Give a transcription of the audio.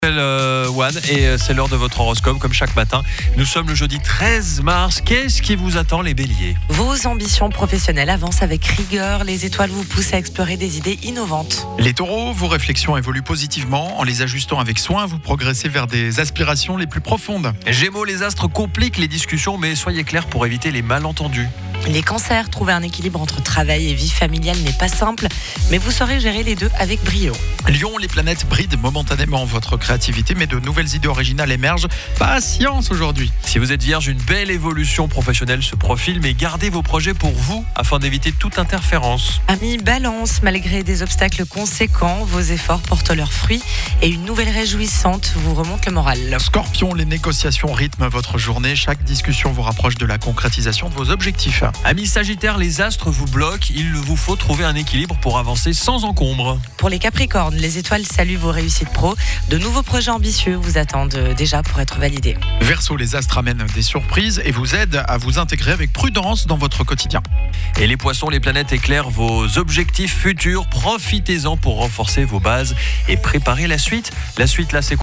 One, et c'est l'heure de votre horoscope comme chaque matin. Nous sommes le jeudi 13 mars. Qu'est-ce qui vous attend, les béliers ? Vos ambitions professionnelles avancent avec rigueur. Les étoiles vous poussent à explorer des idées innovantes. Les taureaux, vos réflexions évoluent positivement. En les ajustant avec soin, vous progressez vers des aspirations les plus profondes. Gémeaux, les astres compliquent les discussions, mais soyez clairs pour éviter les malentendus. Les cancers, trouver un équilibre entre travail et vie familiale n'est pas simple, mais vous saurez gérer les deux avec brio. Lion, les planètes brident momentanément votre créativité, mais de nouvelles idées originales émergent. Patience aujourd'hui. Si vous êtes vierge, une belle évolution professionnelle se profile, mais gardez vos projets pour vous afin d'éviter toute interférence. Amis balance, malgré des obstacles conséquents, vos efforts portent leurs fruits et une nouvelle réjouissante vous remonte le moral. Scorpion, les négociations rythment votre journée. Chaque discussion vous rapproche de la concrétisation de vos objectifs. Amis sagittaires, les astres vous bloquent. Il vous faut trouver un équilibre pour avancer sans encombre. Pour les capricornes, les étoiles saluent vos réussites pro. De nouveaux projets ambitieux vous attendent déjà pour être validés. Verseau, les astres amènent des surprises et vous aident à vous intégrer avec prudence dans votre quotidien. Et les poissons, les planètes éclairent vos objectifs futurs. Profitez-en pour renforcer vos bases et préparer la suite. La suite, là, c'est